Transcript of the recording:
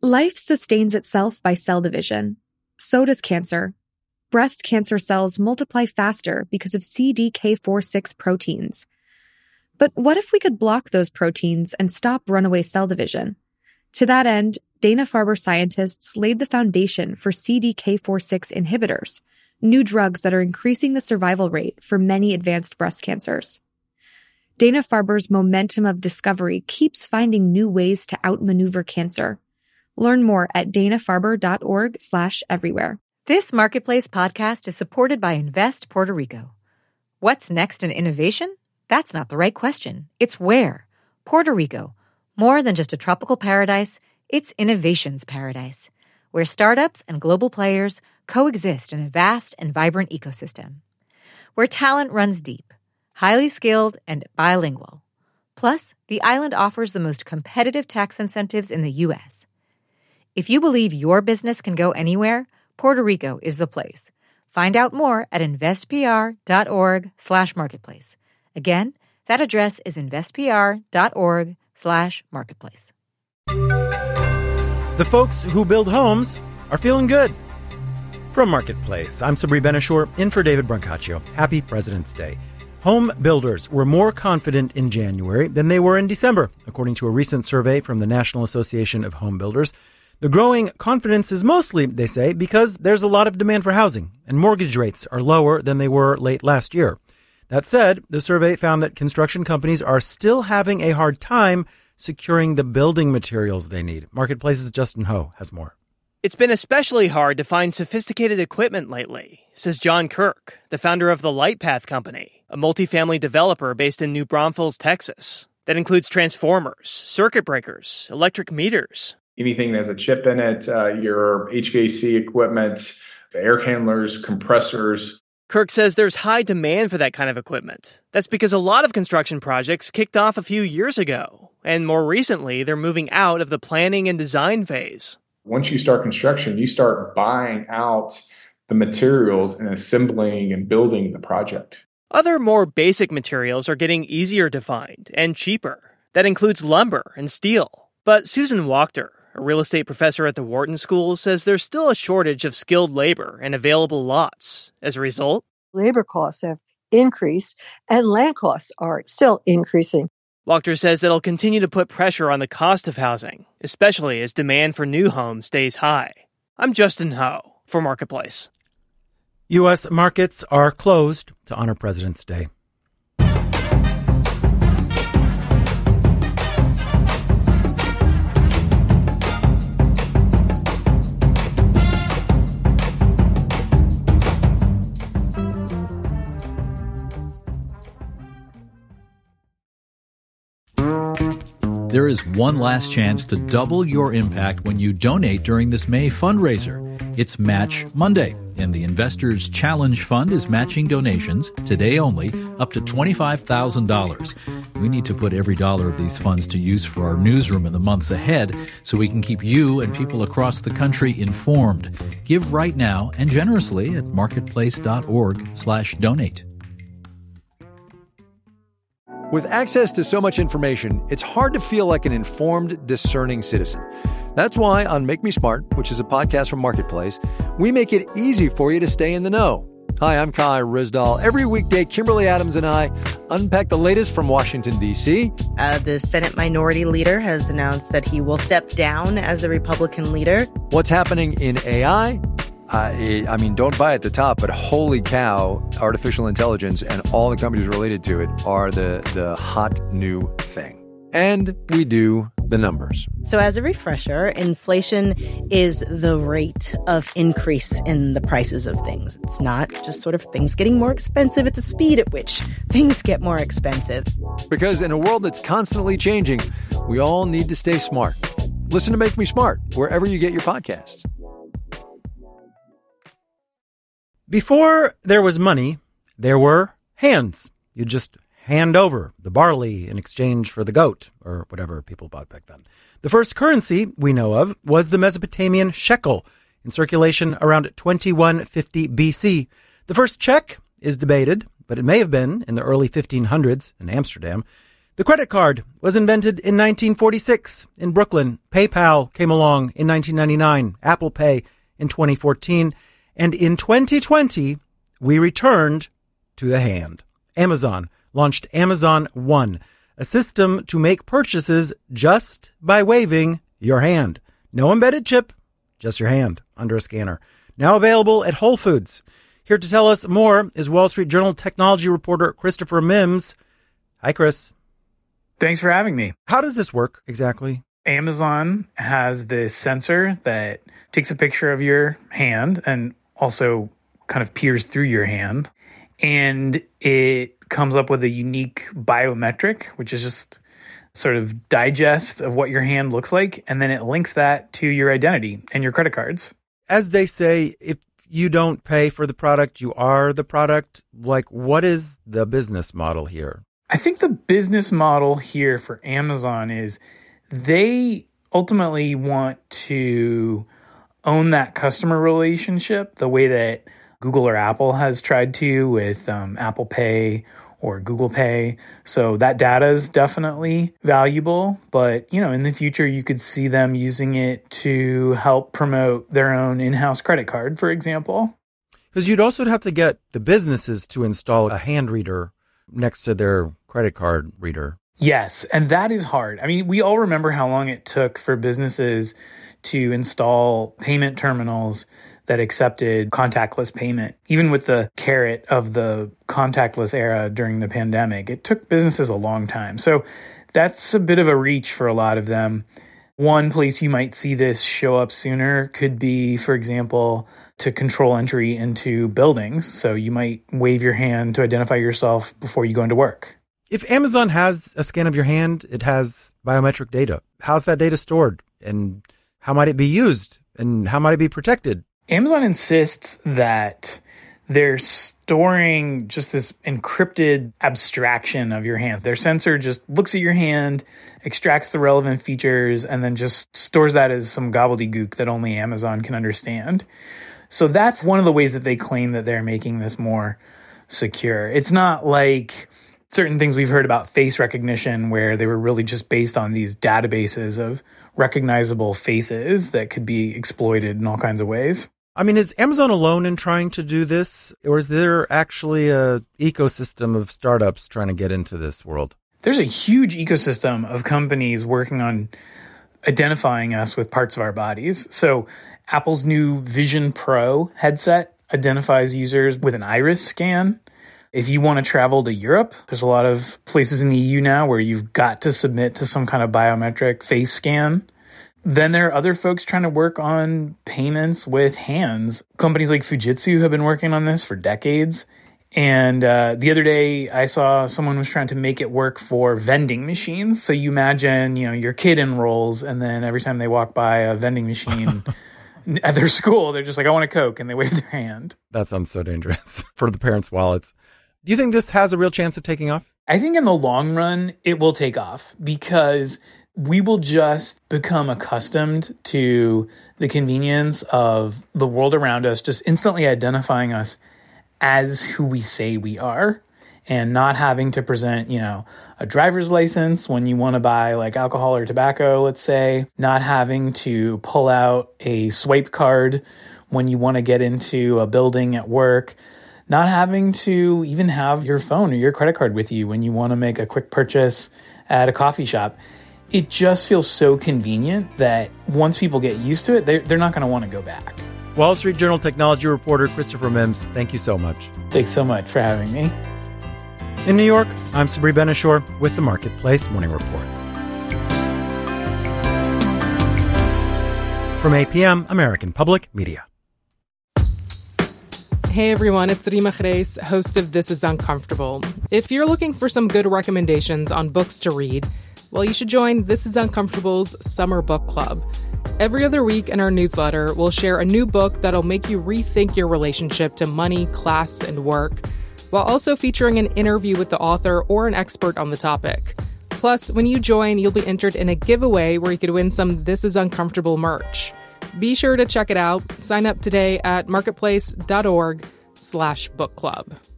Life sustains itself by cell division. So does cancer. Breast cancer cells multiply faster because of CDK4/6 proteins. But what if we could block those proteins and stop runaway cell division? To that end, Dana-Farber scientists laid the foundation for CDK4/6 inhibitors, new drugs that are increasing the survival rate for many advanced breast cancers. Dana-Farber's momentum of discovery keeps finding new ways to outmaneuver cancer. Learn more at danafarber.org/everywhere. This Marketplace podcast is supported by Invest Puerto Rico. What's next in innovation? That's not the right question. It's where. Puerto Rico. More than just a tropical paradise, it's innovation's paradise, where startups and global players coexist in a vast and vibrant ecosystem. Where talent runs deep, highly skilled, and bilingual. Plus, the island offers the most competitive tax incentives in the U.S. If you believe your business can go anywhere, Puerto Rico is the place. Find out more at investpr.org/marketplace. Again, that address is investpr.org/marketplace. The folks who build homes are feeling good. From Marketplace, I'm Sabri Ben-Achour, in for David Brancaccio. Happy President's Day. Home builders were more confident in January than they were in December, according to a recent survey from the National Association of Home Builders. The growing confidence is mostly, they say, because there's a lot of demand for housing, and mortgage rates are lower than they were late last year. That said, the survey found that construction companies are still having a hard time securing the building materials they need. Marketplace's Justin Ho has more. It's been especially hard to find sophisticated equipment lately, says John Kirk, the founder of the Lightpath Company, a multifamily developer based in New Braunfels, Texas, that includes transformers, circuit breakers, electric meters. Anything that has a chip in it, your HVAC equipment, air handlers, compressors. Kirk says there's high demand for that kind of equipment. That's because a lot of construction projects kicked off a few years ago, and more recently, they're moving out of the planning and design phase. Once you start construction, you start buying out the materials and assembling and building the project. Other more basic materials are getting easier to find and cheaper. That includes lumber and steel. But Susan Wachter, a real estate professor at the Wharton School, says there's still a shortage of skilled labor and available lots. As a result, labor costs have increased and land costs are still increasing. Wachter says that'll continue to put pressure on the cost of housing, especially as demand for new homes stays high. I'm Justin Ho for Marketplace. U.S. markets are closed to honor President's Day. There is one last chance to double your impact when you donate during this May fundraiser. It's Match Monday, and the Investors Challenge Fund is matching donations, today only, up to $25,000. We need to put every dollar of these funds to use for our newsroom in the months ahead so we can keep you and people across the country informed. Give right now and generously at marketplace.org/donate. With access to so much information, it's hard to feel like an informed, discerning citizen. That's why on Make Me Smart, which is a podcast from Marketplace, we make it easy for you to stay in the know. Hi, I'm Kai Ryssdal. Every weekday, Kimberly Adams and I unpack the latest from Washington, D.C. The Senate Minority Leader has announced that he will step down as the Republican leader. What's happening in AI? I mean, don't buy at the top, but holy cow, artificial intelligence and all the companies related to it are the hot new thing. And we do the numbers. So as a refresher, inflation is the rate of increase in the prices of things. It's not just sort of things getting more expensive. It's a speed at which things get more expensive. Because in a world that's constantly changing, we all need to stay smart. Listen to Make Me Smart wherever you get your podcasts. Before there was money, there were hands. You just hand over the barley in exchange for the goat, or whatever people bought back then. The first currency we know of was the Mesopotamian shekel, in circulation around 2150 BC. The first check is debated, but it may have been in the early 1500s in Amsterdam. The credit card was invented in 1946 in Brooklyn. PayPal came along in 1999, Apple Pay in 2014, and in 2020, we returned to the hand. Amazon launched Amazon One, a system to make purchases just by waving your hand. No embedded chip, just your hand under a scanner. Now available at Whole Foods. Here to tell us more is Wall Street Journal technology reporter Christopher Mims. Hi, Chris. Thanks for having me. How does this work exactly? Amazon has this sensor that takes a picture of your hand and also kind of peers through your hand. And it comes up with a unique biometric, which is just sort of digest of what your hand looks like. And then it links that to your identity and your credit cards. As they say, if you don't pay for the product, you are the product. Like, what is the business model here? I think the business model here for Amazon is they ultimately want to own that customer relationship the way that Google or Apple has tried to with Apple Pay or Google Pay. So that data is definitely valuable. But, in the future, you could see them using it to help promote their own in-house credit card, for example. Because you'd also have to get the businesses to install a hand reader next to their credit card reader. Yes, and that is hard. I mean, we all remember how long it took for businesses to install payment terminals that accepted contactless payment. Even with the carrot of the contactless era during the pandemic, it took businesses a long time. So that's a bit of a reach for a lot of them. One place you might see this show up sooner could be, for example, to control entry into buildings. So you might wave your hand to identify yourself before you go into work. If Amazon has a scan of your hand, it has biometric data. How's that data stored? And how might it be used? And how might it be protected? Amazon insists that they're storing just this encrypted abstraction of your hand. Their sensor just looks at your hand, extracts the relevant features, and then just stores that as some gobbledygook that only Amazon can understand. So that's one of the ways that they claim that they're making this more secure. It's not like certain things we've heard about face recognition where they were really just based on these databases of recognizable faces that could be exploited in all kinds of ways. I mean, is Amazon alone in trying to do this? Or is there actually a ecosystem of startups trying to get into this world? There's a huge ecosystem of companies working on identifying us with parts of our bodies. So Apple's new Vision Pro headset identifies users with an iris scan. If you want to travel to Europe, there's a lot of places in the EU now where you've got to submit to some kind of biometric face scan. Then there are other folks trying to work on payments with hands. Companies like Fujitsu have been working on this for decades. And the other day, I saw someone was trying to make it work for vending machines. So you imagine, your kid enrolls, and then every time they walk by a vending machine at their school, they're just like, I want a Coke, and they wave their hand. That sounds so dangerous for the parents' wallets. Do you think this has a real chance of taking off? I think in the long run, it will take off because we will just become accustomed to the convenience of the world around us just instantly identifying us as who we say we are and not having to present, a driver's license when you want to buy like alcohol or tobacco, let's say, not having to pull out a swipe card when you want to get into a building at work, not having to even have your phone or your credit card with you when you want to make a quick purchase at a coffee shop. It just feels so convenient that once people get used to it, they're not going to want to go back. Wall Street Journal technology reporter Christopher Mims, thank you so much. Thanks so much for having me. In New York, I'm Sabri Ben-Achour with the Marketplace Morning Report. From APM, American Public Media. Hey everyone, it's Rima Khreis, host of This Is Uncomfortable. If you're looking for some good recommendations on books to read, well, you should join This Is Uncomfortable's Summer Book Club. Every other week in our newsletter, we'll share a new book that'll make you rethink your relationship to money, class, and work, while also featuring an interview with the author or an expert on the topic. Plus, when you join, you'll be entered in a giveaway where you could win some This Is Uncomfortable merch. Be sure to check it out. Sign up today at marketplace.org/book club.